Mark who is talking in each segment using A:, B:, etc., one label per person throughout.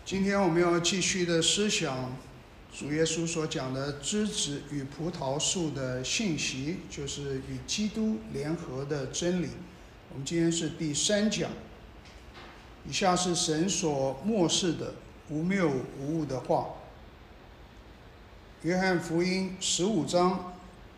A: 今天我们要继续的思想主耶稣所讲的枝子与葡萄树的信息，就是与基督联合的真理。我们今天是第3讲。以下是神所默示的无谬无误的话。约翰福音15章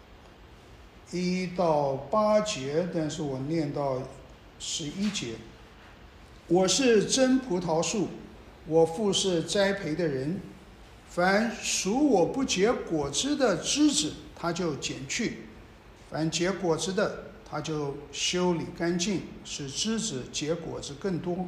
A: 1到8节，但是我念到11节。我是真葡萄树，我父是栽培的人，凡属我不结果子的枝子，他就剪去；凡结果子的，他就修理干净，使枝子结果子更多。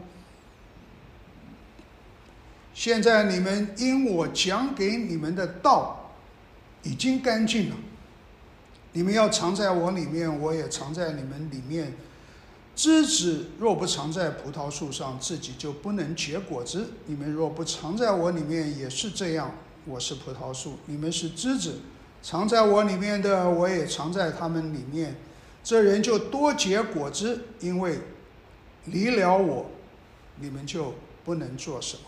A: 现在你们因我讲给你们的道已经干净了，你们要藏在我里面，我也藏在你们里面。枝子若不藏在葡萄树上，自己就不能结果子。你们若不藏在我里面，也是这样。我是葡萄树，你们是枝子，藏在我里面的，我也藏在他们里面。这人就多结果子，因为离了我，你们就不能做什么。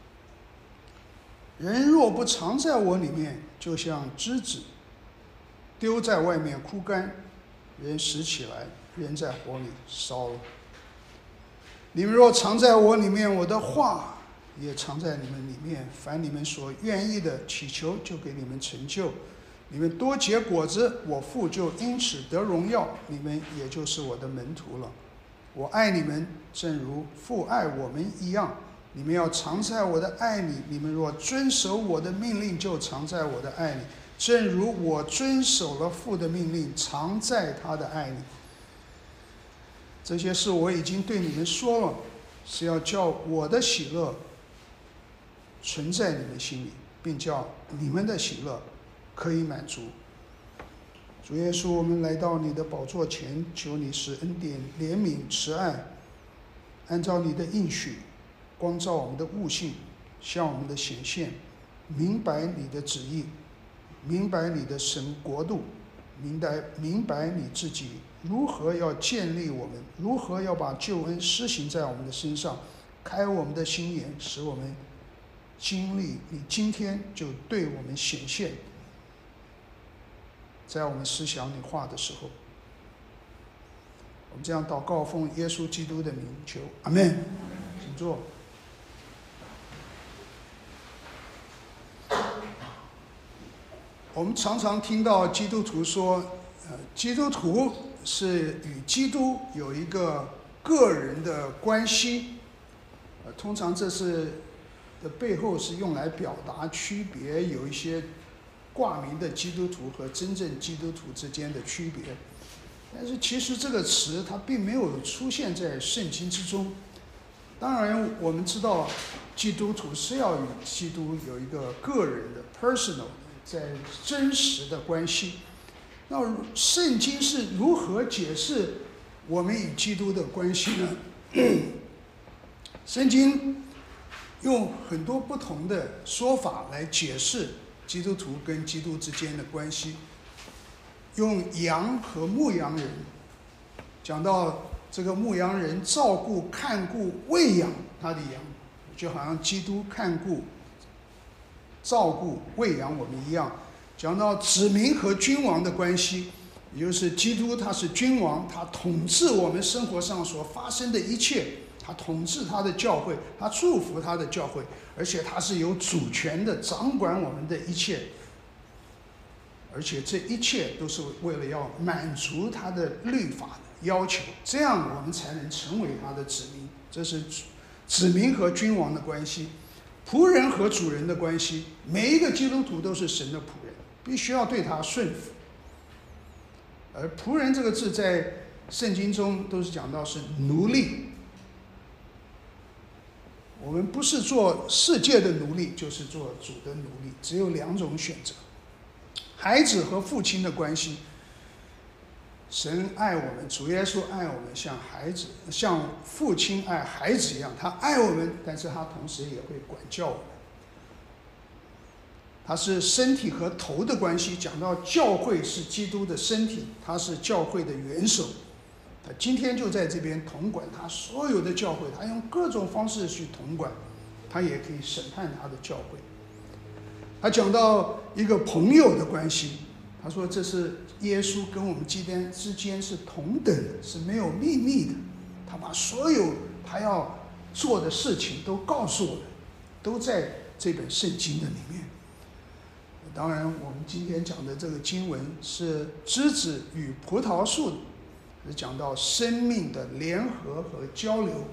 A: 人若不藏在我里面，就像枝子丢在外面枯干，人拾起来扔在火里烧了。你们若藏在我里面，我的话也藏在你们里面。凡你们所愿意的祈求，就给你们成就。你们多结果子，我父就因此得荣耀，你们也就是我的门徒了。我爱你们，正如父爱我们一样。你们要藏在我的爱里。你们若遵守我的命令，就藏在我的爱里，正如我遵守了父的命令，藏在他的爱里。这些事我已经对你们说了，是要叫我的喜乐存在你们心里，并叫你们的喜乐可以满足。主耶稣，我们来到你的宝座前，求你使恩典、怜悯、慈爱按照你的应许光照我们的悟性，向我们的显现，明白你的旨意，明白你的神国度，明白你自己如何要建立我们，如何要把救恩施行在我们的身上，开我们的心眼，使我们经历你今天就对我们显现，在我们思想你话的时候。我们这样祷告，奉耶稣基督的名求，阿们。请坐。我们常常听到基督徒说，基督徒是与基督有一个个人的关系，通常这是的背后是用来表达区别，有一些挂名的基督徒和真正基督徒之间的区别。但是其实这个词它并没有出现在圣经之中。当然我们知道基督徒是要与基督有一个个人的 personal 在真实的关系。那圣经是如何解释我们与基督的关系呢？圣经用很多不同的说法来解释基督徒跟基督之间的关系。用羊和牧羊人，讲到这个牧羊人照顾、看顾、喂养他的羊，就好像基督看顾、照顾、喂养我们一样。讲到子民和君王的关系，也就是基督他是君王，他统治我们生活上所发生的一切，他统治他的教会，他祝福他的教会，而且他是有主权的，掌管我们的一切。而且这一切都是为了要满足他的律法的要求，这样我们才能成为他的子民。这是子民和君王的关系，仆人和主人的关系。每一个基督徒都是神的仆人，必须要对他顺服。而仆人这个字在圣经中都是讲到是奴隶。我们不是做世界的奴隶，就是做主的奴隶，只有2种选择。孩子和父亲的关系，神爱我们，主耶稣爱我们，像父亲爱孩子一样，他爱我们，但是他同时也会管教我们。他是身体和头的关系，讲到教会是基督的身体，他是教会的元首，他今天就在这边统管他所有的教会，他用各种方式去统管。 他也可以审判他的教会。他讲到一个朋友的关系，他说这是耶稣跟我们之间是同等的，是没有秘密的。他把所有他要做的事情都告诉我们，都在这本圣经的里面。当然我们今天讲的这个经文是枝子与葡萄树，是讲到生命的联合和交流。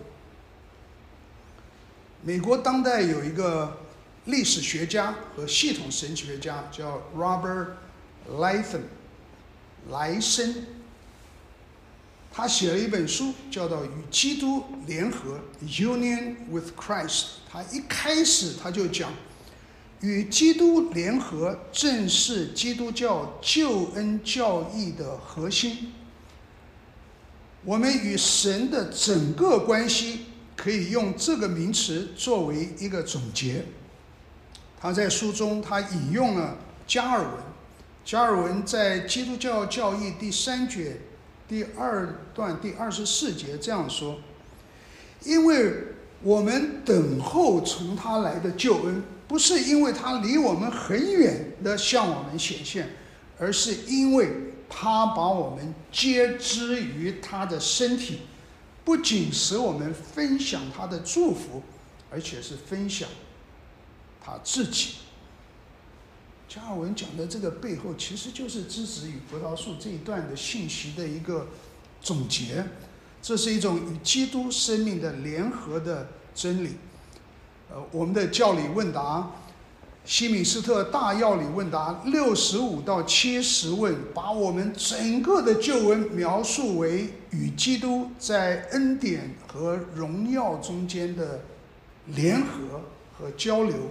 A: 美国当代有一个历史学家和系统神学家叫 Robert Latham 莱森，他写了一本书叫做《与基督联合》Union with Christ。 他一开始他就讲，与基督联合正是基督教救恩教义的核心。我们与神的整个关系可以用这个名词作为一个总结。他在书中他引用了加尔文，加尔文在基督教教义第3卷第2段第24节这样说：因为我们等候从他来的救恩，不是因为他离我们很远的向我们显现，而是因为他把我们接之于他的身体，不仅使我们分享他的祝福，而且是分享他自己。加尔文讲的这个背后，其实就是枝子与葡萄树这一段的信息的一个总结。这是一种与基督生命的联合的真理。我们的教理问答，西敏斯特大要理问答65到70问，把我们整个的救恩描述为与基督在恩典和荣耀中间的联合和交流。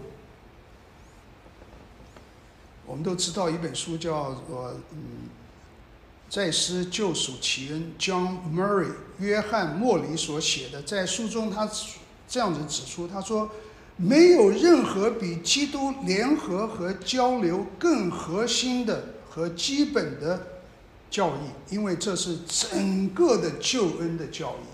A: 我们都知道一本书叫做再思救赎奇恩 John Murray 约翰莫里所写的。在书中他这样子指出，他说没有任何比基督联合和交流更核心的和基本的教义，因为这是整个的救恩的教义。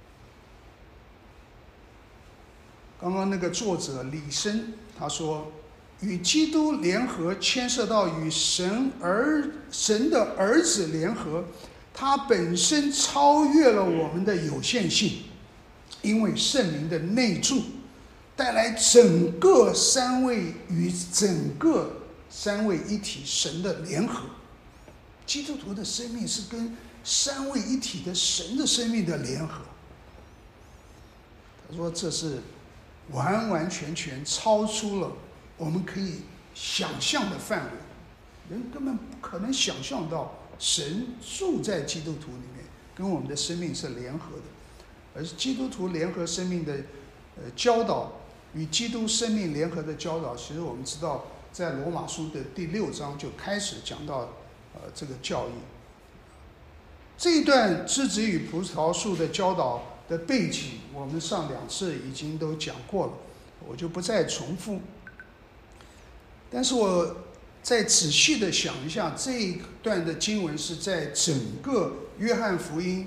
A: 刚刚那个作者李森他说，与基督联合牵涉到与神的儿子联合，它本身超越了我们的有限性，因为圣灵的内住带来整个三位与整个三位一体神的联合。基督徒的生命是跟三位一体的神的生命的联合。他说这是完完全全超出了我们可以想象的范围，人根本不可能想象到神住在基督徒里面，跟我们的生命是联合的。而基督徒联合生命的教导，与基督生命联合的教导，其实我们知道在罗马书的第6章就开始讲到这个教义。这一段枝子与葡萄树的教导的背景，我们上2次已经都讲过了，我就不再重复。但是我再仔细的想一下，这一段的经文是在整个约翰福音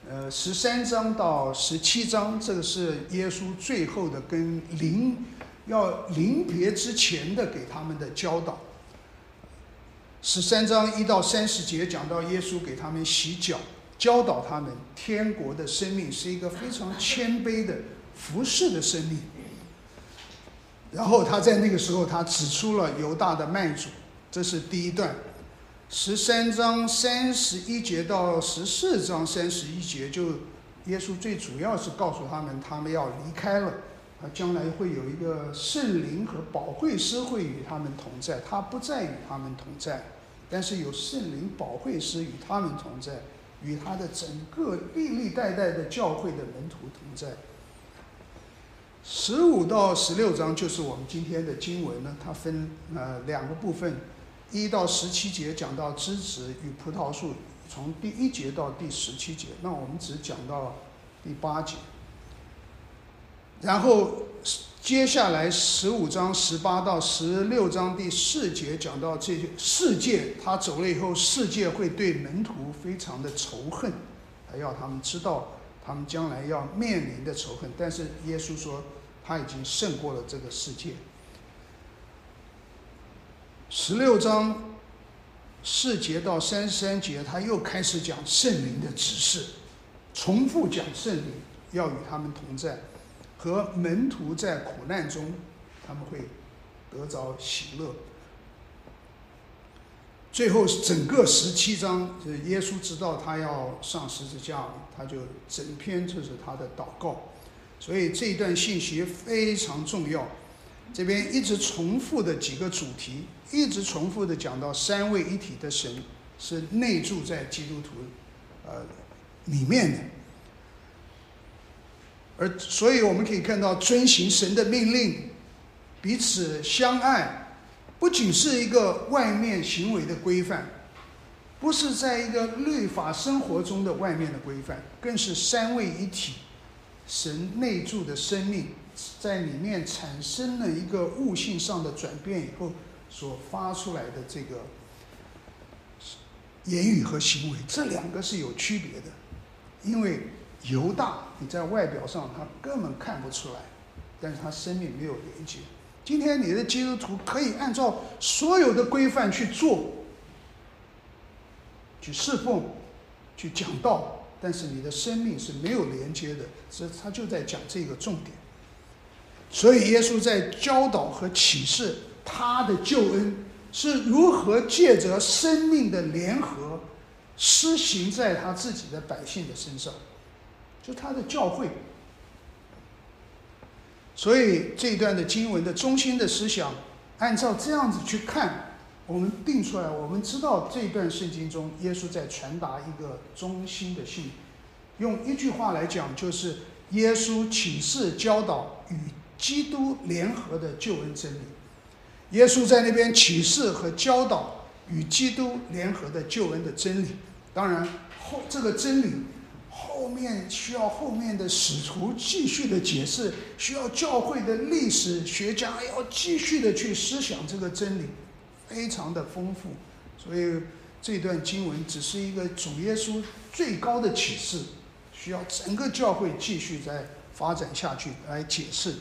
A: 13章到17章，这个是耶稣最后的跟要临别之前的给他们的教导。13章1到30节讲到耶稣给他们洗脚，教导他们天国的生命是一个非常谦卑的服侍的生命。然后他在那个时候他指出了犹大的卖主，这是第一段。13章31节到14章31节，就耶稣最主要是告诉他们要离开了，将来会有一个圣灵和保惠师会与他们同在，他不再与他们同在，但是有圣灵保惠师与他们同在，与他的整个历历代代的教会的门徒同在。15到16章就是我们今天的经文呢，它分2个部分，1到17节讲到枝子与葡萄树，从第1节到第17节，那我们只讲到第8节。然后接下来15章18到16章第4节讲到这些世界，他走了以后，世界会对门徒非常的仇恨，还要他们知道他们将来要面临的仇恨。但是耶稣说他已经胜过了这个世界。16章4节到33节，他又开始讲圣灵的指示，重复讲圣灵要与他们同在，和门徒在苦难中他们会得着喜乐。最后整个17章，耶稣知道他要上十字架，他就整篇就是他的祷告。所以这一段信息非常重要，这边一直重复的几个主题，一直重复的讲到三位一体的神是内住在基督徒里面的。而所以我们可以看到，遵行神的命令，彼此相爱，不仅是一个外面行为的规范，不是在一个律法生活中的外面的规范，更是三位一体神内住的生命在里面产生了一个悟性上的转变以后所发出来的这个言语和行为，这两个是有区别的。因为犹大你在外表上他根本看不出来，但是他生命没有连接。今天你的基督徒可以按照所有的规范去做，去侍奉，去讲道，但是你的生命是没有连接的，所以他就在讲这个重点。所以耶稣在教导和启示他的救恩是如何借着生命的联合施行在他自己的百姓的身上，就他的教会。所以这一段的经文的中心的思想，按照这样子去看，我们定出来，我们知道这一段圣经中耶稣在传达一个中心的信，用一句话来讲，就是耶稣启示教导与基督联合的救恩真理。耶稣在那边启示和教导与基督联合的救恩的真理，当然这个真理后面需要后面的使徒继续的解释，需要教会的历史学家要继续的去思想这个真理，非常的丰富。所以这段经文只是一个主耶稣最高的启示，需要整个教会继续再发展下去来解释的。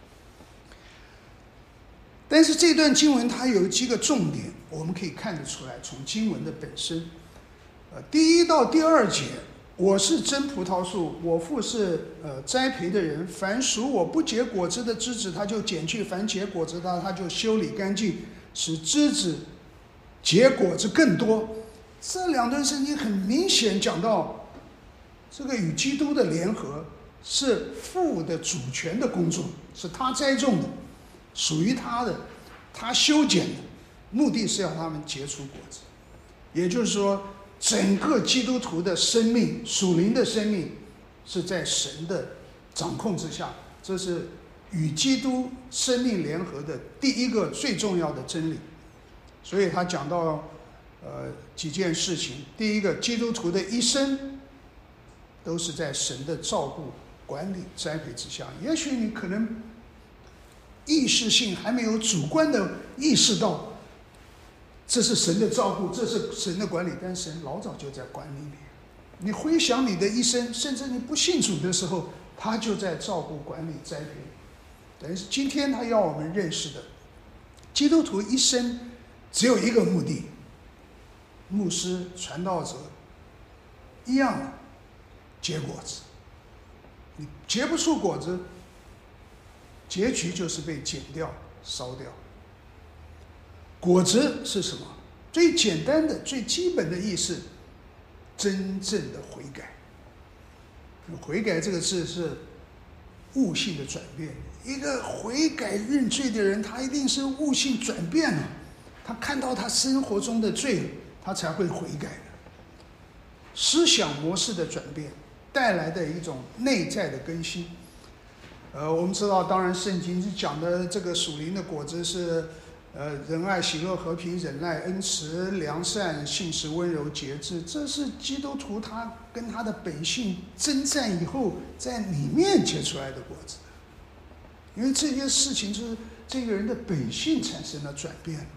A: 但是这段经文它有几个重点，我们可以看得出来，从经文的本身，第1到第2节，我是真葡萄树，我父是栽培的人，凡属我不结果子的枝子，他就剪去；凡结果子的，他就修理干净，使枝子结果子更多。这两段圣经很明显讲到，这个与基督的联合是父的主权的工作，是他栽种的，属于他的，他修剪的，目的是要他们结出果子。也就是说，整个基督徒的生命，属灵的生命，是在神的掌控之下，这是与基督生命联合的第一个最重要的真理。所以他讲到几件事情。第一个，基督徒的一生都是在神的照顾、管理、栽培之下。也许你可能意识性还没有主观的意识到这是神的照顾，这是神的管理，但神老早就在管理你。你回想你的一生，甚至你不信主的时候，他就在照顾、管理、栽培。等于是今天他要我们认识的，基督徒一生只有一个目的，牧师、传道者一样的结果子。你结不出果子，结局就是被剪掉、烧掉。果子是什么？最简单的、最基本的意思，真正的悔改。悔改这个字是悟性的转变。一个悔改认罪的人，他一定是悟性转变了，他看到他生活中的罪，他才会悔改的。思想模式的转变带来的一种内在的更新。我们知道，当然圣经讲的这个属灵的果子是仁爱、喜乐、和平、忍耐、恩慈、良善、信实、温柔、节制，这是基督徒他跟他的本性征战以后在里面结出来的果子。因为这些事情就是这个人的本性产生了转变。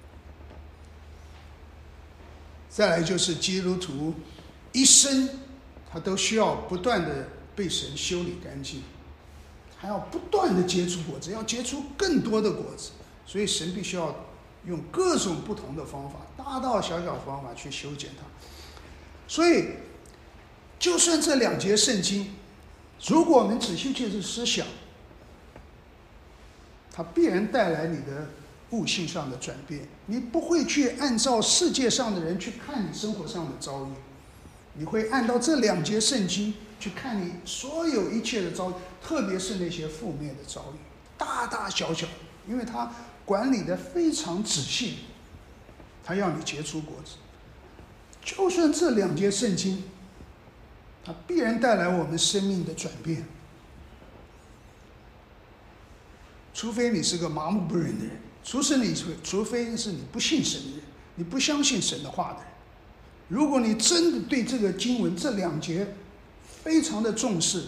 A: 再来就是基督徒一生他都需要不断的被神修理干净， 还要不断的结出果子，要结出更多的果子。所以神必须要用各种不同的方法，大大小小的方法去修剪它。所以就算这2节圣经，如果我们仔细去思想，它必然带来你的悟性上的转变。你不会去按照世界上的人去看你生活上的遭遇，你会按照这2节圣经去看你所有一切的遭遇，特别是那些负面的遭遇，大大小小，因为他管理的非常仔细，他要你结出果子。就算这2节圣经，它必然带来我们生命的转变。除非你是个麻木不仁的人，除非是你不信神的人，你不相信神的话的人。如果你真的对这个经文这2节非常的重视，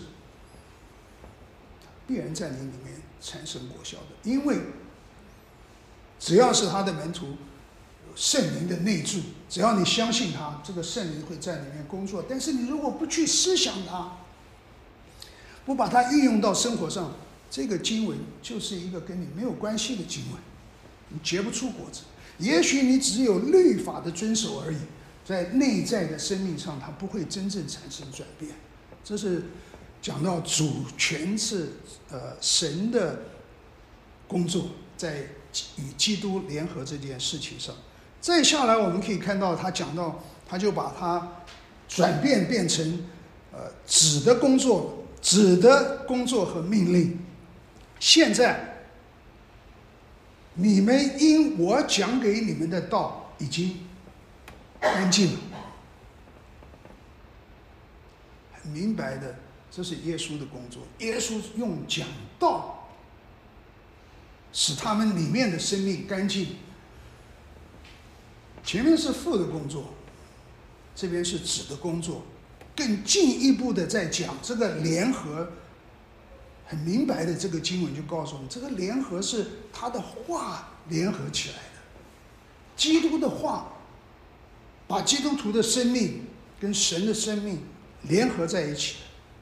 A: 必然在你里面产生果效的。因为只要是他的门徒，圣灵的内住，只要你相信他，这个圣灵会在里面工作。但是你如果不去思想它，不把它运用到生活上，这个经文就是一个跟你没有关系的经文，你结不出果子。也许你只有律法的遵守而已，在内在的生命上它不会真正产生转变。这是讲到主权是神的工作，在与基督联合这件事情上。再下来我们可以看到他讲到，他就把它转变成子的工作和命令。现在你们因我讲给你们的道已经干净了，很明白的，这是耶稣的工作。耶稣用讲道使他们里面的生命干净。前面是父的工作，这边是子的工作，更进一步的在讲这个联合。很明白的，这个经文就告诉我们，这个联合是他的话联合起来的。基督的话把基督徒的生命跟神的生命联合在一起。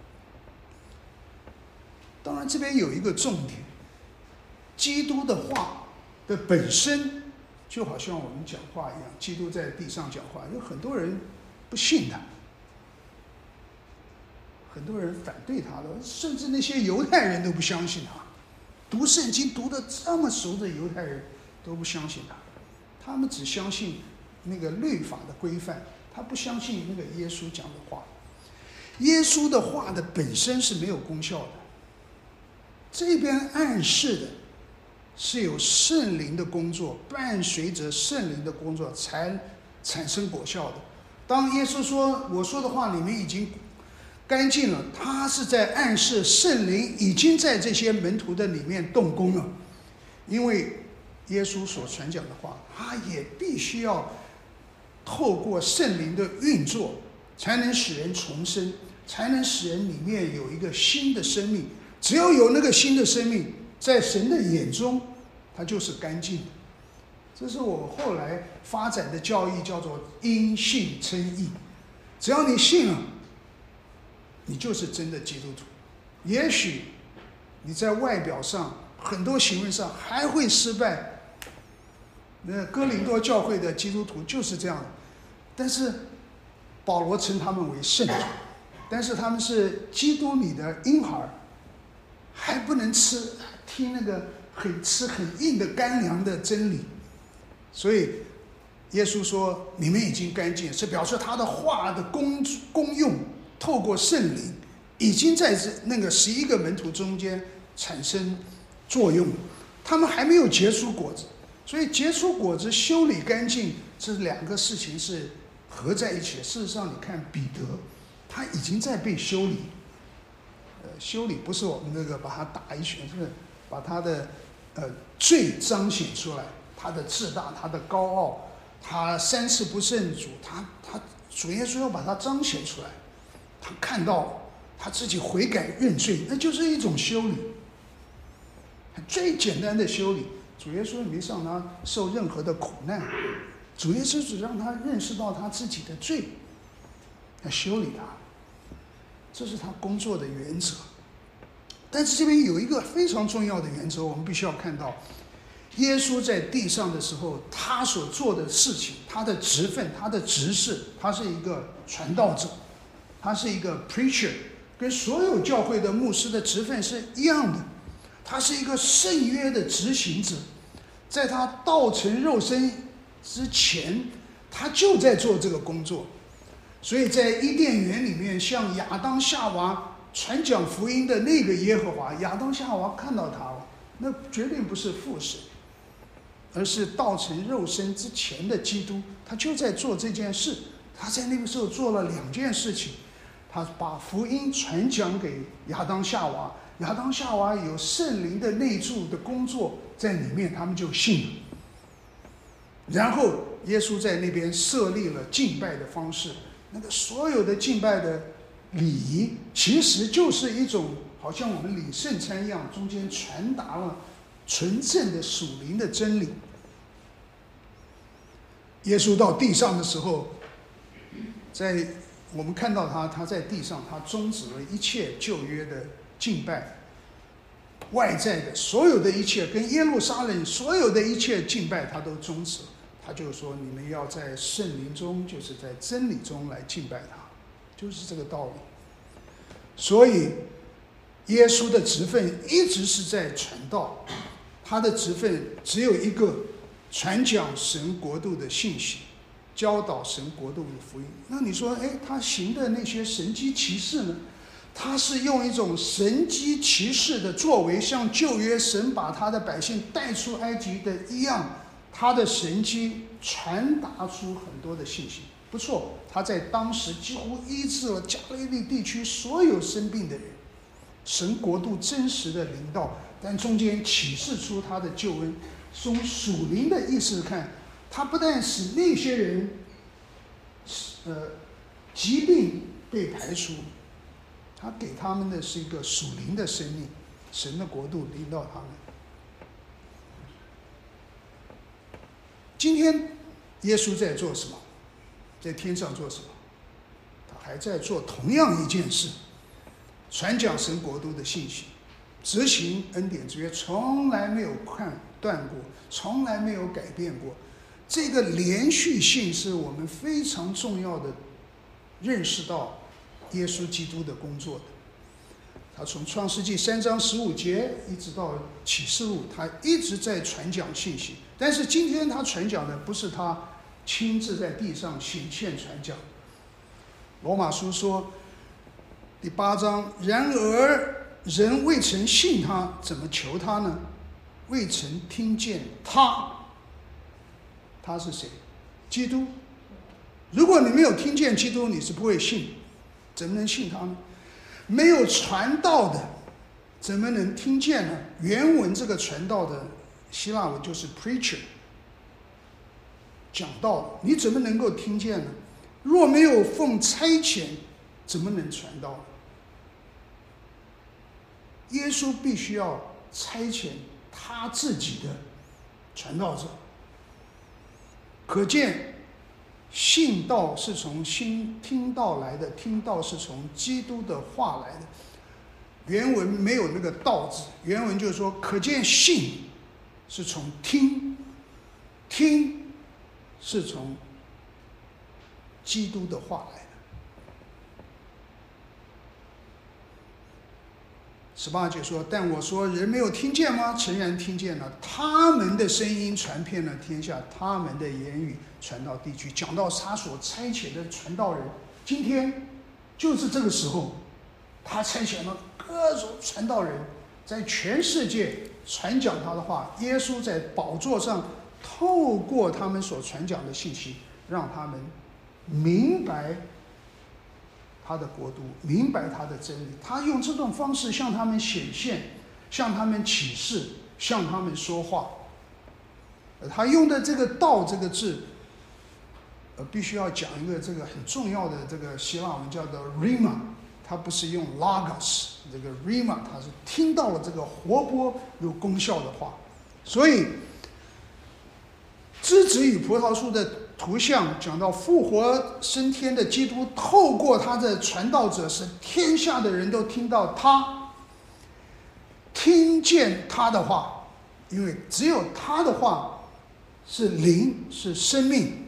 A: 当然这边有一个重点，基督的话的本身就好像我们讲话一样，基督在地上讲话，有很多人不信他，很多人反对他的，甚至那些犹太人都不相信他。读圣经读得这么熟的犹太人都不相信他，他们只相信那个律法的规范，他不相信那个耶稣讲的话。耶稣的话的本身是没有功效的，这边暗示的是有圣灵的工作，伴随着圣灵的工作才产生果效的。当耶稣说我说的话你们已经干净了，他是在暗示圣灵已经在这些门徒的里面动工了。因为耶稣所传讲的话，他也必须要透过圣灵的运作，才能使人重生，才能使人里面有一个新的生命。只要有那个新的生命，在神的眼中它就是干净的。这是我后来发展的教义，叫做因信称义。只要你信了，你就是真的基督徒。也许你在外表上很多行为上还会失败，那哥林多教会的基督徒就是这样的，但是保罗称他们为圣徒，但是他们是基督里的婴孩，还不能听那个很硬的干粮的真理。所以耶稣说你们已经干净，是表示他的话的功用透过圣灵已经在那个11个门徒中间产生作用，他们还没有结出果子。所以结出果子修理干净，这2个事情是合在一起的。事实上你看彼得他已经在被修理，修理不是我们那个把他打一拳，是把他的罪彰显出来，他的自大，他的高傲，他3次不认主，他主耶稣要把他彰显出来。他看到他自己悔改认罪，那就是一种修理，最简单的修理。主耶稣没让他受任何的苦难，主耶稣只让他认识到他自己的罪，要修理他，这是他工作的原则。 但是这边有一个非常重要的原则，我们必须要看到，耶稣在地上的时候，他所做的事情，他的职分，他的职事，他是一个传道者，他是一个 preacher， 跟所有教会的牧师的职分是一样的，他是一个圣约的执行者。在他道成肉身之前，他就在做这个工作。所以在伊甸园里面，向亚当夏娃传讲福音的那个耶和华，亚当夏娃看到他了，那绝对不是父神，而是道成肉身之前的基督，他就在做这件事。他在那个时候做了2件事情，他把福音传讲给亚当夏娃，亚当夏娃有圣灵的内住的工作在里面，他们就信了。然后耶稣在那边设立了敬拜的方式，那个所有的敬拜的礼仪其实就是一种好像我们领圣餐一样，中间传达了纯正的属灵的真理。耶稣到地上的时候，我们看到他在地上，他终止了一切旧约的敬拜，外在的所有的一切跟耶路撒冷所有的一切敬拜他都终止了。他就说，你们要在圣灵中，就是在真理中来敬拜他，就是这个道理。所以耶稣的职分一直是在传道，他的职分只有一个，传讲神国度的信息，教导神国度的福音。那你说，他行的那些神迹奇事呢？他是用一种神迹奇事的作为，像旧约神把他的百姓带出埃及的一样，他的神迹传达出很多的信息。不错，他在当时几乎医治了加利利地区所有生病的人，神国度真实的临到，但中间启示出他的救恩。从属灵的意思看，他不但使那些人疾病被排除，他给他们的是一个属灵的生命，神的国度临到他们。今天耶稣在做什么？在天上做什么？他还在做同样一件事，传讲神国度的信息，执行恩典之约，从来没有断过，从来没有改变过。这个连续性是我们非常重要的认识到耶稣基督的工作的。他从创世纪3章15节一直到启示录，他一直在传讲信息。但是今天他传讲的不是他亲自在地上显现传讲。罗马书说第8章，然而人未曾信他，怎么求他呢？未曾听见他。他是谁？基督。如果你没有听见基督，你是不会信，怎么能信他呢？没有传道的，怎么能听见呢？原文这个传道的希腊文就是 preacher， 讲道，你怎么能够听见呢？若没有奉差遣，怎么能传道呢？耶稣必须要差遣他自己的传道者。可见信道是从听道来的，听道是从基督的话来的。原文没有那个道字，原文就是说，可见信是从听，听是从基督的话来的。18节说，但我说人没有听见吗？诚然听见了，他们的声音传遍了天下，他们的言语传到地区。讲到他所差遣的传道人，今天就是这个时候，他差遣了各种传道人，在全世界传讲他的话。耶稣在宝座上透过他们所传讲的信息，让他们明白他的国度，明白他的真理。他用这种方式向他们显现，向他们启示，向他们说话。他用的这个道这个字，必须要讲一个这个很重要的这个希腊文叫做 rhema， 他不是用 logos， 这个 rhema 他是听到了这个活泼有功效的话。所以枝子与葡萄树的图像讲到复活升天的基督，透过他的传道者，使天下的人都听到他。 听见他的话，因为只有他的话是灵，是生命。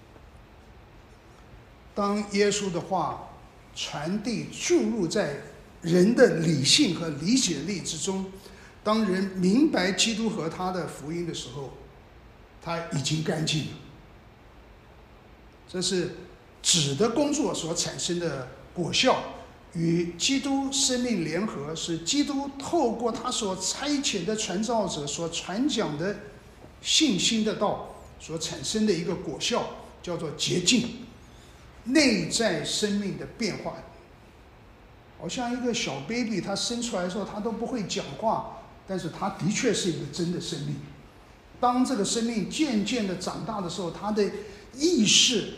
A: 当耶稣的话传递注入在人的理性和理解力之中，当人明白基督和他的福音的时候，他已经干净了。这是指的工作所产生的果效，与基督生命联合，是基督透过他所差遣的传召者所传讲的信心的道所产生的一个果效，叫做洁净，内在生命的变化。好像一个小 baby， 他生出来的时候他都不会讲话，但是他的确是一个真的生命。当这个生命渐渐的长大的时候，他的意识，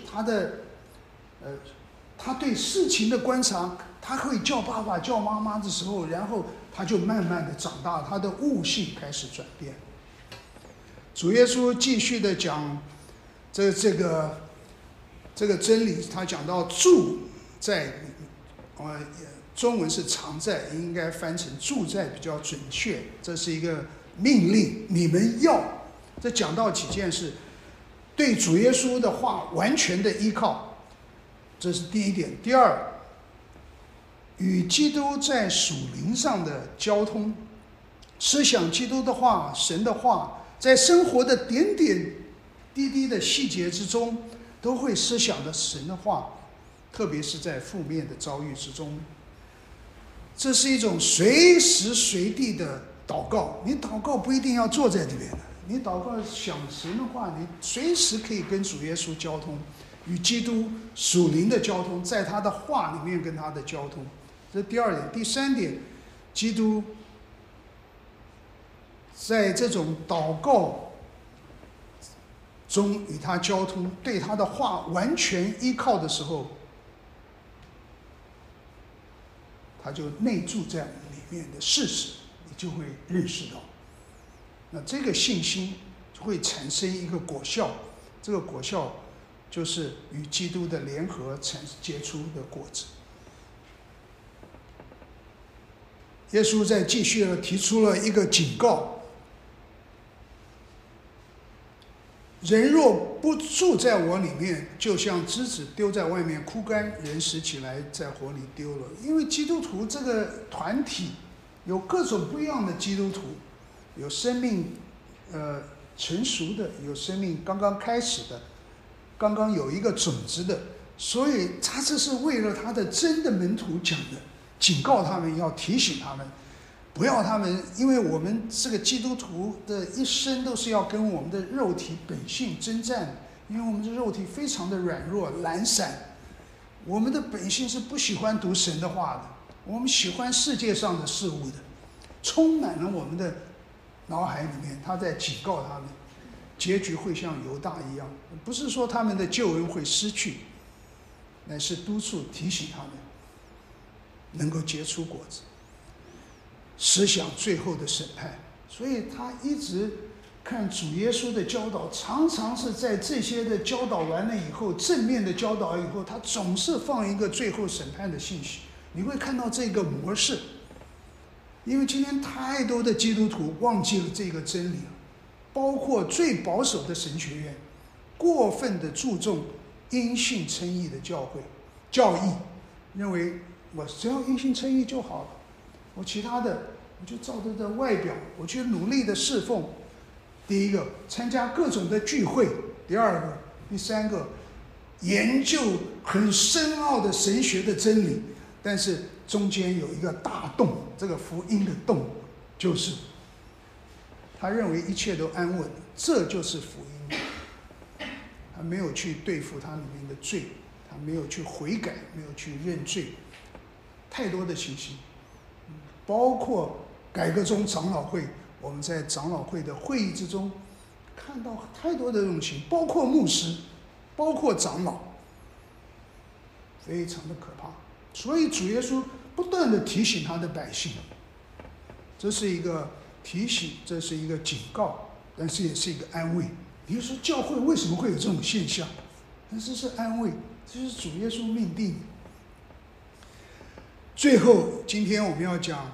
A: 他对事情的观察，他会叫爸爸叫妈妈的时候，然后他就慢慢的长大，他的悟性开始转变。主耶稣继续的讲这个真理，他讲到住在，中文是常在，应该翻成住在比较准确。这是一个命令，你们要。这讲到几件事，对主耶稣的话完全的依靠，这是第一点。第二，与基督在属灵上的交通，思想基督的话，神的话，在生活的点点滴滴的细节之中，都会思想的神的话，特别是在负面的遭遇之中。这是一种随时随地的祷告，你祷告不一定要坐在这边的，你祷告想神的话，你随时可以跟主耶稣交通，与基督属灵的交通，在他的话里面跟他的交通。这是第二点。第三点，基督在这种祷告中与他交通，对他的话完全依靠的时候，他就内住在里面的事实，你就会认识到，那这个信心会产生一个果效，这个果效就是与基督的联合结出的果子。耶稣在继续的提出了一个警告：人若不住在我里面，就像枝子丢在外面枯干，人拾起来在火里丢了。因为基督徒这个团体有各种不一样的基督徒，有生命成熟的，有生命刚刚开始的，刚刚有一个种子的，所以他这是为了他的真的门徒讲的，警告他们，要提醒他们，不要他们，因为我们这个基督徒的一生都是要跟我们的肉体本性征战，因为我们的肉体非常的软弱懒散，我们的本性是不喜欢读神的话的，我们喜欢世界上的事物的，充满了我们的脑海里面。他在警告他们，结局会像犹大一样，不是说他们的救恩会失去，乃是督促提醒他们能够结出果子，思想最后的审判。所以他一直看主耶稣的教导，常常是在这些的教导完了以后，正面的教导以后，他总是放一个最后审判的信息。你会看到这个模式，因为今天太多的基督徒忘记了这个真理了，包括最保守的神学院，过分的注重因信称义的教义，认为我只要因信称义就好了，我其他的我就照着这外表，我去努力的侍奉。第一个，参加各种的聚会；第二个，第三个，研究很深奥的神学的真理，但是中间有一个大洞，这个福音的洞，就是他认为一切都安稳，这就是福音。他没有去对付他里面的罪，他没有去悔改，没有去认罪，太多的信息，包括改革中长老会，我们在长老会的会议之中看到太多的这种情，包括牧师，包括长老，非常的可怕。所以主耶稣不断的提醒他的百姓，这是一个提醒，这是一个警告，但是也是一个安慰。你说教会为什么会有这种现象？但是是安慰，这是主耶稣命定。最后，今天我们要讲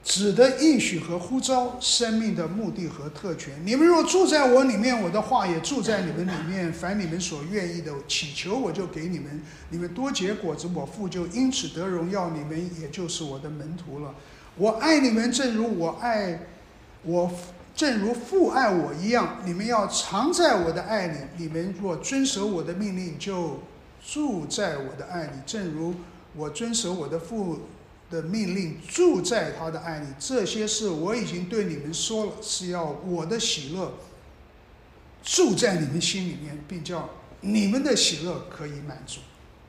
A: 指的应许和呼召，生命的目的和特权。你们若住在我里面，我的话也住在你们里面。凡你们所愿意的，祈求我就给你们。你们多结果子，我父就因此得荣耀，你们也就是我的门徒了。我爱你们，正如父爱我一样。你们要常在我的爱里。你们若遵守我的命令，就住在我的爱里，正如我遵守我的父的命令，住在他的爱里。这些事我已经对你们说了，是要我的喜乐住在你们心里面，并叫你们的喜乐可以满足。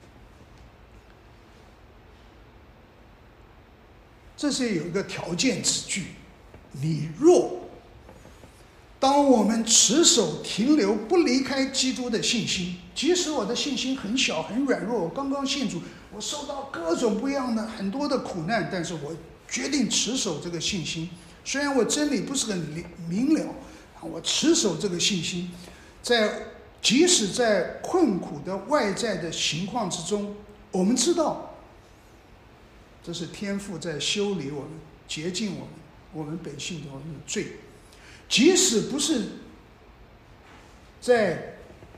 A: 这是有一个条件子句，你若。当我们持守停留不离开基督的信心，即使我的信心很小很软弱，我刚刚信主，我受到各种不一样的很多的苦难，但是我决定持守这个信心。虽然我真理不是很明了，我持守这个信心，即使在困苦的外在的情况之中，我们知道这是天父在修理我们，洁净我们本性的罪。即使不是在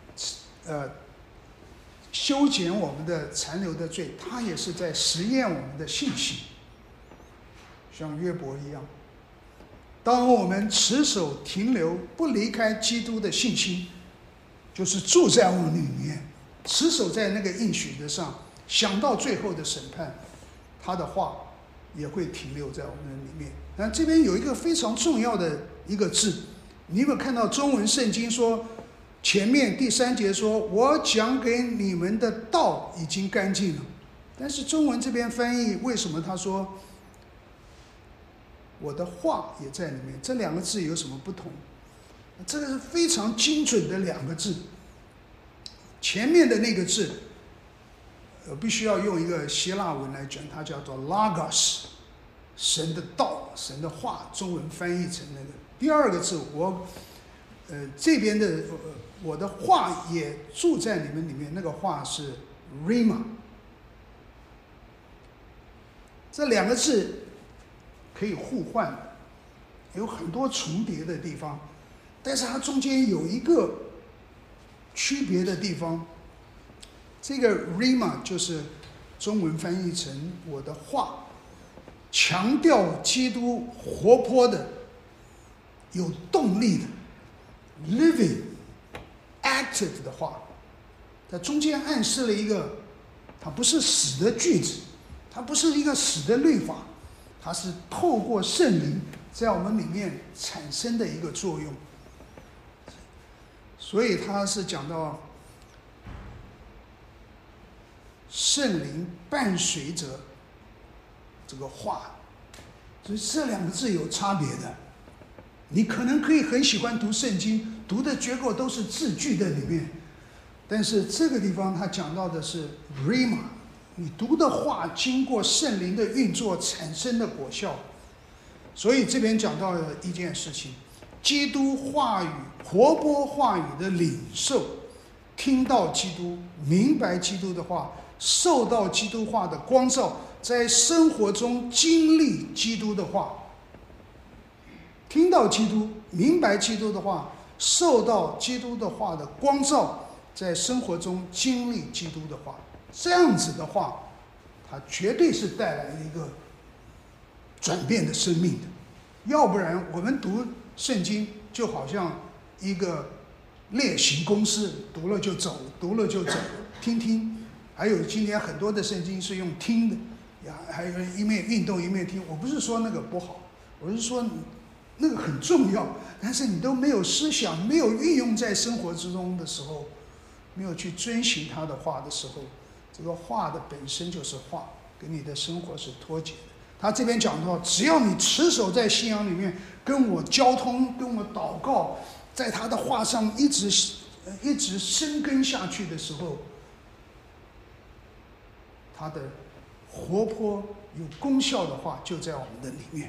A: 修剪我们的残留的罪，他也是在实验我们的信心，像约伯一样。当我们持守停留不离开基督的信心，就是住在我们里面，持守在那个应许的上，想到最后的审判，他的话也会停留在我们里面。那这边有一个非常重要的一个字，你有没有看到中文圣经说前面第3节说我讲给你们的道已经干净了，但是中文这边翻译为什么他说我的话也在里面？这2个字有什么不同？这个是非常精准的2个字。前面的那个字必须要用一个希腊文来讲，它叫做 logos， 神的道，神的话，中文翻译成那个。第2个字这边的我的话也住在你们里面，那个话是 rhema。 这2个字可以互换，有很多重叠的地方，但是它中间有一个区别的地方。这个 rhema 就是中文翻译成我的话，强调基督活泼的、有动力的 living active 的话。它中间暗示了一个，它不是死的句子，它不是一个死的律法，它是透过圣灵在我们里面产生的一个作用。所以它是讲到圣灵伴随着这个话，所以这2个字有差别的。你可能可以很喜欢读圣经，读的结构都是字句在里面，但是这个地方它讲到的是 rhema， 你读的话经过圣灵的运作产生的果效。所以这边讲到了一件事情，基督话语、活泼话语的领受，听到基督、明白基督的话，受到基督话的光照，在生活中经历基督的话。听到基督、明白基督的话，受到基督的话的光照，在生活中经历基督的话，这样子的话，它绝对是带来一个转变的生命的。要不然我们读圣经就好像一个例行公事，读了就走，读了就走，听听。还有今天很多的圣经是用听的呀，还有一面运动一面听。我不是说那个不好，我是说那个很重要，但是你都没有思想，没有运用在生活之中的时候，没有去遵循他的话的时候，这个话的本身就是话，跟你的生活是脱节的。他这边讲到，只要你持守在信仰里面，跟我交通，跟我祷告，在他的话上一直深耕下去的时候，他的活泼有功效的话就在我们的里面。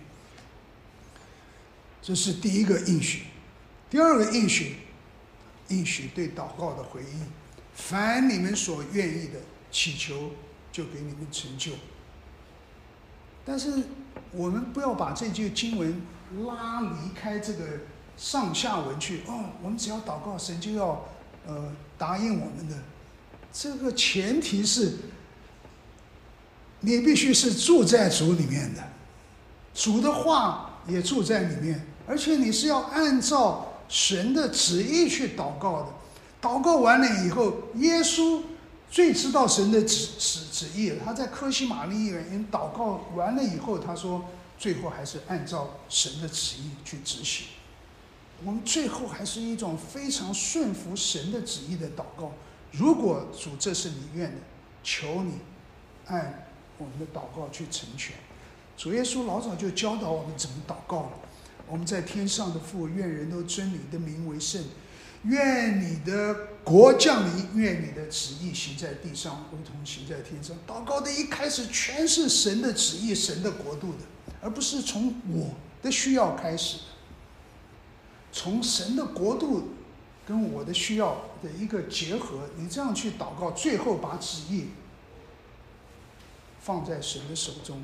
A: 这是第一个应许。第2个应许对祷告的回应，凡你们所愿意的祈求，就给你们成就。但是我们不要把这句经文拉离开这个上下文去。我们只要祷告，神就要答应我们的。这个前提是，你必须是住在主里面的，主的话也住在里面，而且你是要按照神的旨意去祷告的。祷告完了以后，耶稣最知道神的旨意了。他在客西马尼园祷告完了以后，他说最后还是按照神的旨意去执行。我们最后还是一种非常顺服神的旨意的祷告。如果主这是你愿的，求你按我们的祷告去成全。主耶稣老早就教导我们怎么祷告了。我们在天上的父，愿人都尊你的名为圣，愿你的国降临，愿你的旨意行在地上，如同行在天上。祷告的一开始全是神的旨意、神的国度的，而不是从我的需要开始的。从神的国度跟我的需要的一个结合，你这样去祷告，最后把旨意放在神的手中，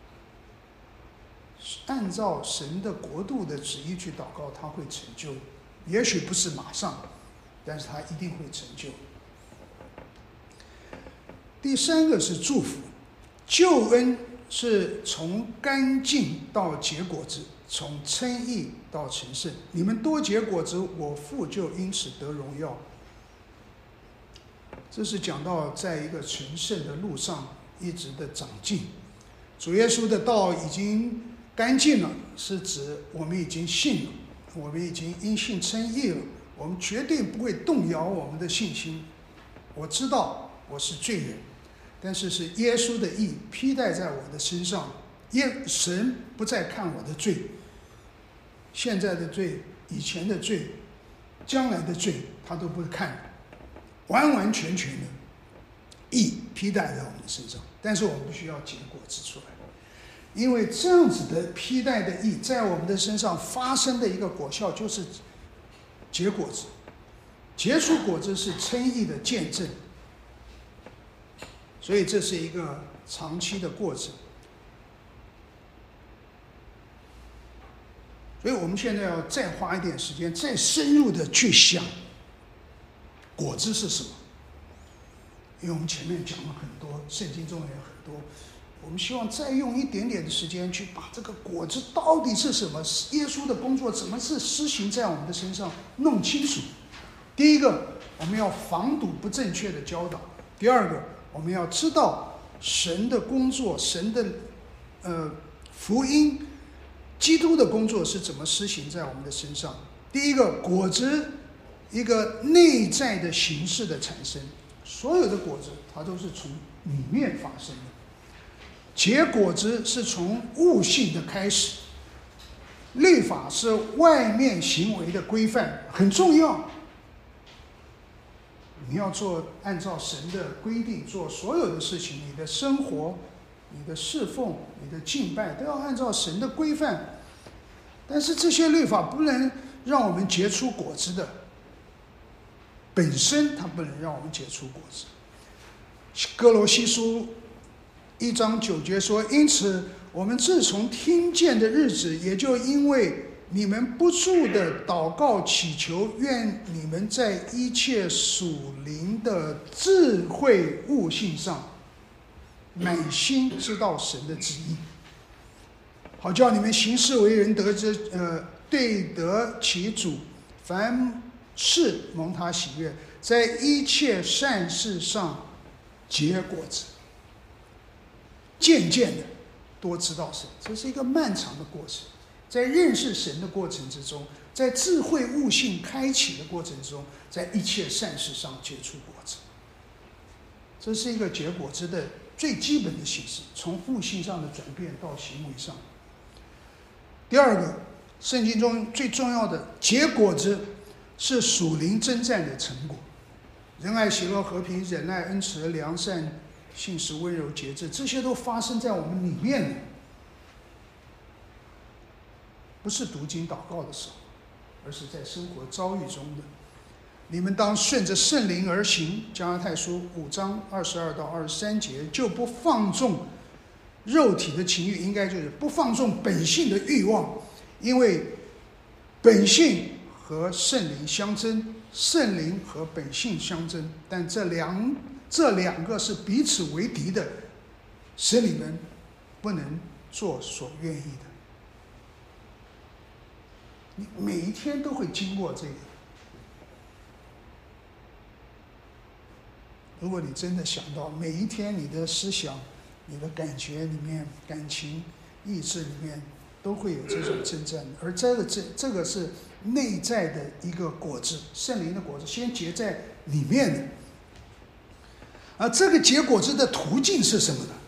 A: 按照神的国度的旨意去祷告，他会成就。也许不是马上，但是他一定会成就。第三个是祝福，救恩是从干净到结果子，从称义到成圣。你们多结果子，我父就因此得荣耀。这是讲到在一个成圣的路上一直的长进。主耶稣的道已经干净了，是指我们已经信了，我们已经因信称义了，我们绝对不会动摇我们的信心。我知道我是罪人，但是是耶稣的义披戴在我的身上，神不再看我的罪，现在的罪、以前的罪、将来的罪他都不看，完完全全的义披戴在我们的身上。但是我们必须要结果子出来，因为这样子的披戴的义在我们的身上发生的一个果效就是结果子。结出果子是称义的见证，所以这是一个长期的过程。所以我们现在要再花一点时间，再深入的去想果子是什么。因为我们前面讲了很多，圣经中也很多，我们希望再用一点点的时间去把这个果子到底是什么，耶稣的工作怎么是施行在我们的身上弄清楚。第一个，我们要防堵不正确的教导；第二个，我们要知道神的工作，神的福音，基督的工作是怎么施行在我们的身上。第一个，果子一个内在的形式的产生，所有的果子它都是从里面发生的。结果子是从悟性的开始，律法是外面行为的规范，很重要。你要按照神的规定做所有的事情，你的生活、你的侍奉、你的敬拜都要按照神的规范。但是这些律法不能让我们结出果子的，本身它不能让我们结出果子。哥罗西书1章9节说，因此我们自从听见的日子，也就因为你们不住的祷告祈求，愿你们在一切属灵的智慧悟性上，满心知道神的旨意，好叫你们行事为人对得起主，凡事蒙他喜悦，在一切善事上结果子，渐渐的多知道神。这是一个漫长的过程，在认识神的过程之中，在智慧悟性开启的过程中，在一切善事上结出果子。这是一个结果子的最基本的形式，从悟性上的转变到行为上。第二个，圣经中最重要的结果子是属灵征战的成果，仁爱、喜乐、和平、忍耐、恩慈、良善、信实、温柔、节制，这些都发生在我们里面的，不是读经祷告的时候，而是在生活遭遇中的。你们当顺着圣灵而行，加拉太书5章22到23节，就不放纵肉体的情欲应该就是不放纵本性的欲望，因为本性和圣灵相争，圣灵和本性相争，但这两个是彼此为敌的，使你们不能做所愿意的。你每一天都会经过这个。如果你真的想到每一天你的思想、你的感觉里面、感情、意志里面都会有这种征战，而这个是内在的一个果子，圣灵的果子先结在里面的。而这个结果子的途径是什么呢？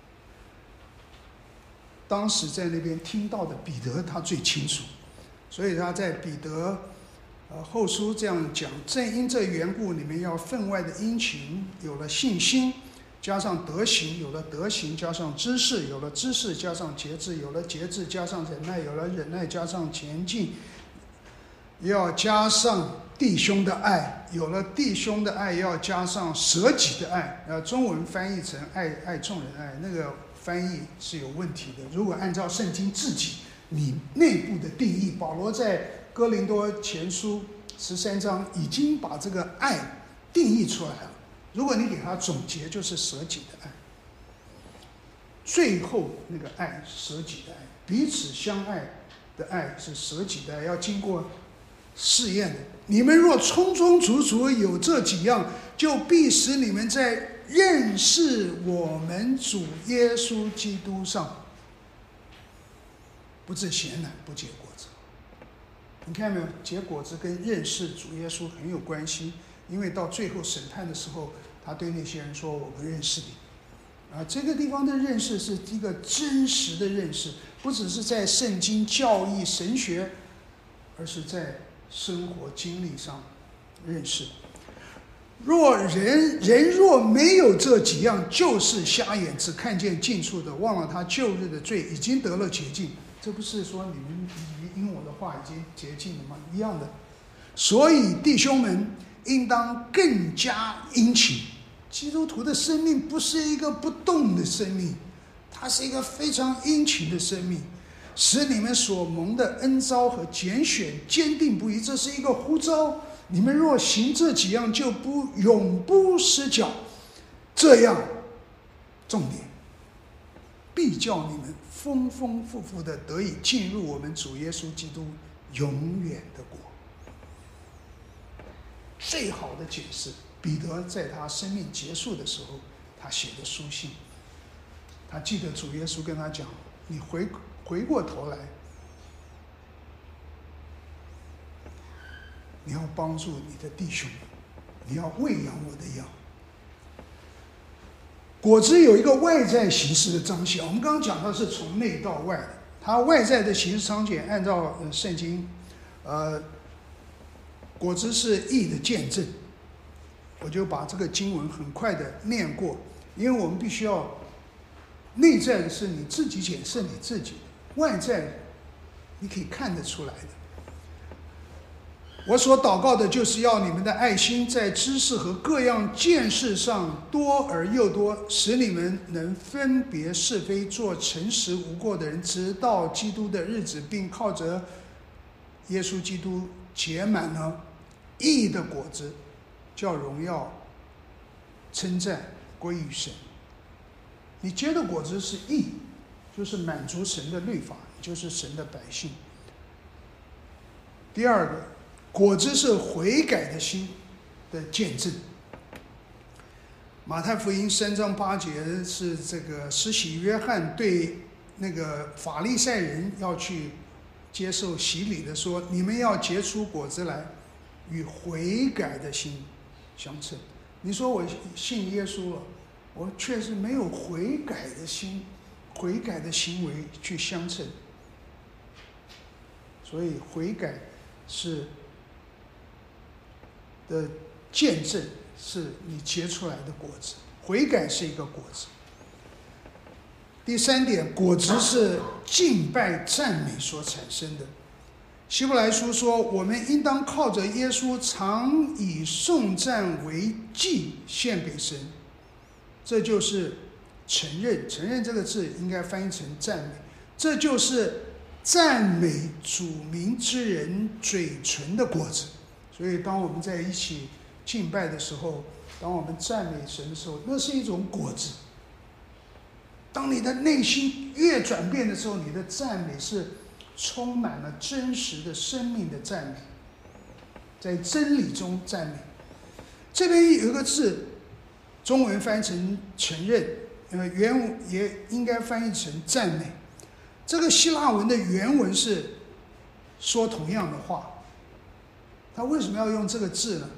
A: 当时在那边听到的彼得他最清楚，所以他在彼得后书这样讲：正因这缘故，你们要分外的殷勤，有了信心，加上德行，有了德行，加上知识，有了知识，加上节制，有了节制，加上忍耐，有了忍耐，加上前进，要加上弟兄的爱，有了弟兄的爱，要加上舍己的爱。中文翻译成爱众人爱，那个翻译是有问题的。如果按照圣经自己你内部的定义，保罗在哥林多前书13章已经把这个爱定义出来了。如果你给它总结，就是舍己的爱。最后那个爱，舍己的爱，彼此相爱的爱是舍己的爱，要经过试验的。你们若充充足足有这几样，就必使你们在认识我们主耶稣基督上不致闲懒，不结果子。你看没有？结果子跟认识主耶稣很有关系，因为到最后审判的时候，他对那些人说：“我不认识你。”这个地方的认识是一个真实的认识，不只是在圣经教义神学，而是在生活经历上认识。人若没有这几样，就是瞎眼，只看见近处的，忘了他旧日的罪已经得了洁净。这不是说你们因我的话已经洁净了吗？一样的。所以弟兄们应当更加殷勤。基督徒的生命不是一个不动的生命，它是一个非常殷勤的生命，使你们所蒙的恩召和拣选坚定不移。这是一个呼召，你们若行这几样，就永不失脚。这样，重点，必叫你们丰丰富富的得以进入我们主耶稣基督永远的国。最好的解释，彼得在他生命结束的时候，他写的书信，他记得主耶稣跟他讲：“你回过头来，你要帮助你的弟兄，你要喂养我的羊。”果子有一个外在形式的彰显，我们刚刚讲的是从内到外的，它外在的形式彰显，按照圣经，果子是义的见证。我就把这个经文很快的念过，因为我们必须要，内在的是你自己检视你自己，外在的你可以看得出来的。我所祷告的就是要你们的爱心在知识和各样见识上多而又多，使你们能分别是非，做诚实无过的人，直到基督的日子，并靠着耶稣基督结满了义的果子，叫荣耀称赞归于神。你结的果子是义，就是满足神的律法，就是神的百姓。第二个果子是悔改的心的见证。马太福音3章8节是这个施洗约翰对那个法利赛人要去接受洗礼的说：“你们要结出果子来，与悔改的心相称。”你说我信耶稣了，我确实没有悔改的心、悔改的行为去相称。所以悔改是的见证，是你结出来的果子。悔改是一个果子。第三点，果子是敬拜赞美所产生的。希伯来书说，我们应当靠着耶稣，常以颂赞为祭献给神，这就是承认，承认这个字应该翻译成赞美，这就是赞美主名之人嘴唇的果子。所以当我们在一起敬拜的时候，当我们赞美神的时候，那是一种果子。当你的内心越转变的时候，你的赞美是充满了真实的生命的赞美，在真理中赞美。这边有一个字，中文翻译成承认，原也应该翻译成赞美。这个希腊文的原文是说同样的话，他为什么要用这个字呢？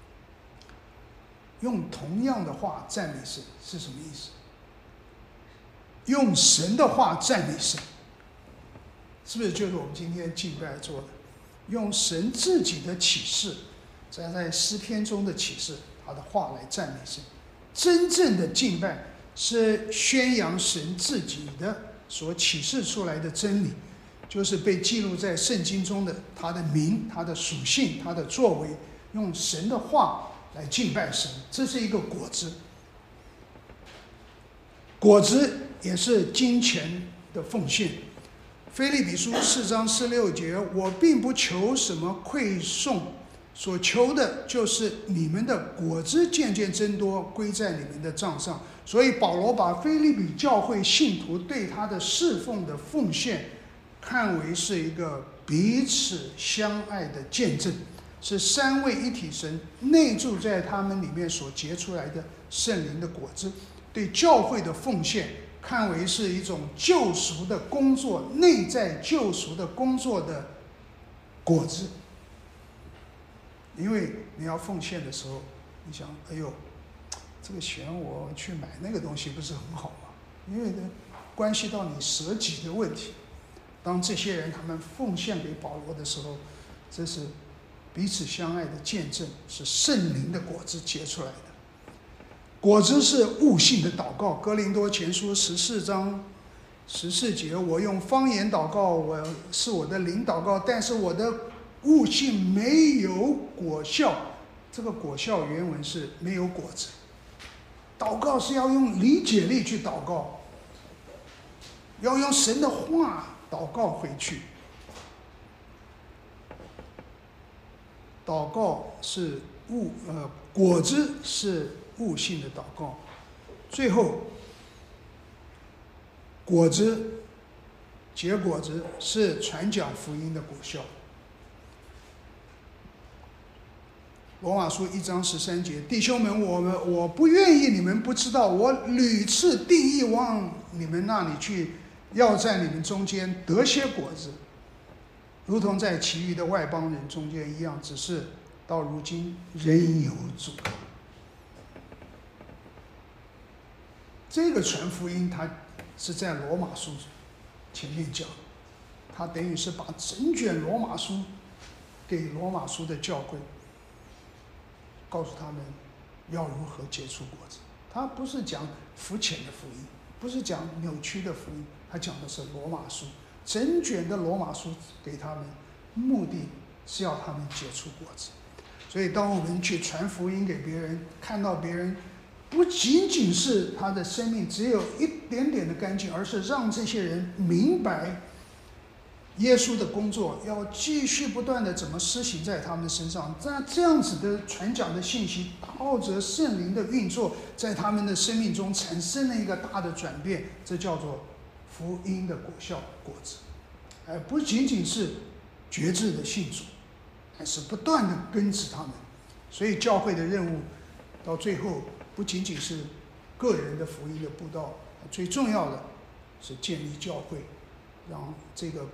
A: 用同样的话赞美神是什么意思？用神的话赞美神，是不是就是我们今天敬拜做的？用神自己的启示，在诗篇中的启示，他的话来赞美神。真正的敬拜是宣扬神自己的所启示出来的真理，就是被记录在圣经中的他的名、他的属性、他的作为，用神的话来敬拜神，这是一个果子。果子也是金钱的奉献。腓立比书4章16节，我并不求什么馈送，所求的就是你们的果子渐渐增多，归在你们的账上。所以保罗把腓立比教会信徒对他的侍奉的奉献看为是一个彼此相爱的见证，是三位一体神内住在他们里面所结出来的圣灵的果子。对教会的奉献看为是一种救赎的工作，内在救赎的工作的果子。因为你要奉献的时候，你想，哎呦，这个钱我去买那个东西不是很好吗？因为关系到你舍己的问题。当这些人他们奉献给保罗的时候，这是彼此相爱的见证，是圣灵的果子结出来的。果子是悟性的祷告。哥林多前书14章14节，我用方言祷告，我是我的灵祷告，但是我的悟性没有果效。这个果效原文是没有果子。祷告是要用理解力去祷告，要用神的话祷告回去。祷告是果子是悟性的祷告。最后果子结果子是传讲福音的果效。罗马书1章13节，弟兄们，我不愿意你们不知道，我屡次定义往你们那里去，要在你们中间得些果子，如同在其余的外邦人中间一样，只是到如今仍有阻隔。这个传福音它是在罗马书前面讲，它等于是把整卷罗马书给罗马书的教会，告诉他们要如何结出果子。他不是讲肤浅的福音，不是讲扭曲的福音，他讲的是罗马书，整卷的罗马书给他们，目的是要他们结出果子。所以当我们去传福音给别人，看到别人不仅仅是他的生命只有一点点的干净，而是让这些人明白耶稣的工作要继续不断的怎么施行在他们身上。这样子的传讲的信息，靠着圣灵的运作，在他们的生命中产生了一个大的转变，这叫做福音的果效果子。而不仅仅是觉知的信主，还是不断的根治他们。所以教会的任务到最后不仅仅是个人的福音的布道，最重要的是建立教会，让这个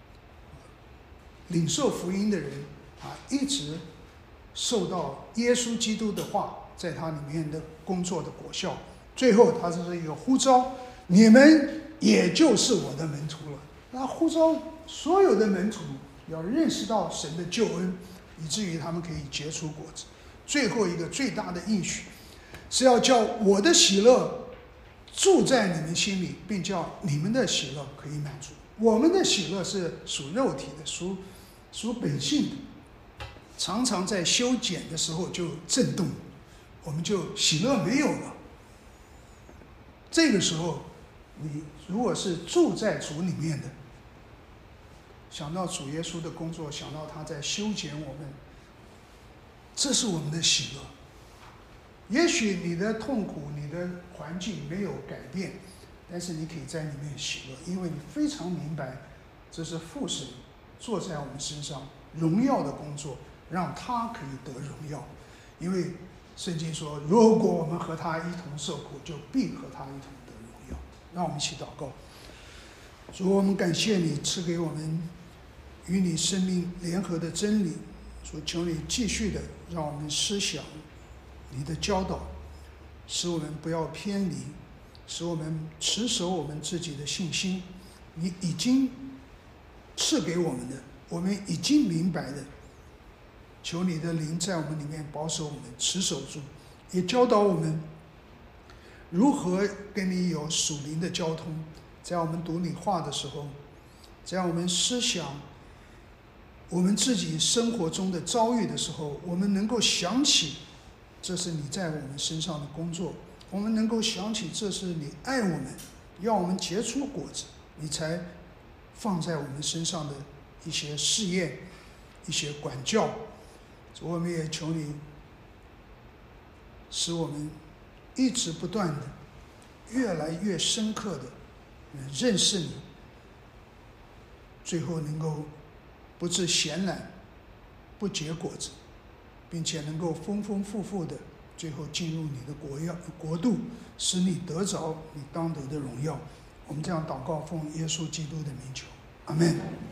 A: 领受福音的人一直受到耶稣基督的话在他里面的工作的果效。最后他这是一个呼召，你们也就是我的门徒了。那呼召所有的门徒要认识到神的救恩，以至于他们可以结出果子。最后一个最大的应许是要叫我的喜乐住在你们心里，并叫你们的喜乐可以满足。我们的喜乐是属肉体的，属本性的，常常在修剪的时候就震动，我们就喜乐没有了。 这个时候，你如果是住在主里面的，想到主耶稣的工作，想到他在修剪我们，这是我们的喜乐。也许你的痛苦、你的环境没有改变，但是你可以在里面喜乐，因为你非常明白，这是父神做在我们身上荣耀的工作，让他可以得荣耀。因为圣经说，如果我们和他一同受苦，就必和他一同得荣耀。让我们一起祷告。主，我们感谢你赐给我们与你生命联合的真理，主，求你继续的让我们思想你的教导，使我们不要偏离，使我们持守我们自己的信心。你已经赐给我们的，我们已经明白的，求你的灵在我们里面保守我们，持守住，也教导我们如何跟你有属灵的交通。在我们读你话的时候，在我们思想我们自己生活中的遭遇的时候，我们能够想起这是你在我们身上的工作，我们能够想起这是你爱我们，要我们结出果子，你才放在我们身上的一些试验，一些管教。我们也求你使我们一直不断的越来越深刻的认识你，最后能够不致闲懒，不结果子，并且能够丰丰富富的最后进入你的国度，使你得着你当得的荣耀。我们这样祷告，奉耶稣基督的名求，阿们。